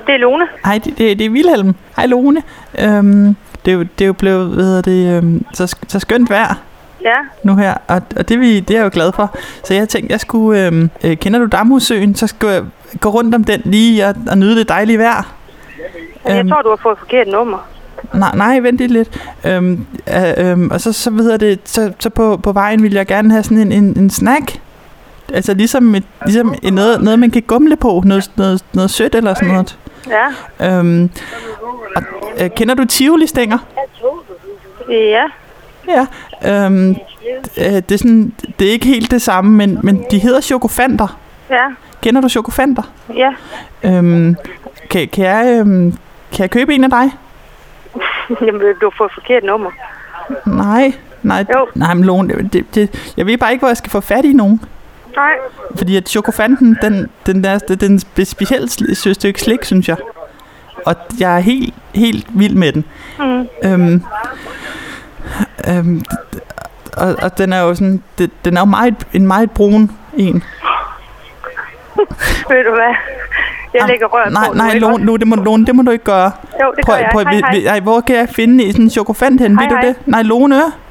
Det er Lone. Hej, det er Vilhelm. Hej Lone. Det er jo blevet så skønt vejr. Ja. Nu her, og det er jeg jo glad for. Så jeg tænkte, jeg skulle... kender du Damhussøen? Så skulle jeg gå rundt om den lige og nyde det dejlige vejr. Jeg tror, du har fået forkert nummer. Nej, vent lidt. Og så på vejen vil jeg gerne have sådan en snack. Altså ligesom noget man kan gumle på. Noget sødt eller sådan noget. Ja. Kender du Tivoli-stænger? Ja. Ja. Det er ikke helt det samme, men de hedder chokofanter. Ja. Kender du chokofanter? Ja. Kan jeg købe en af dig? Jamen, du får forkert nummer. Nej, men Lone, jeg ved bare ikke, hvor jeg skal få fat i nogen. Nej. Fordi at chokofanten, den er specielt stykke slik, synes jeg. Og jeg er helt vild med den. Og den er jo sådan, den er jo en meget brun en. Ved du hvad? Jeg lægger røret på. Nej, Lone, det må du ikke gøre. Jo, det gør jeg. Hej. Hvor kan jeg finde sådan en chokofant hen? Ved du det? Nej, Lone.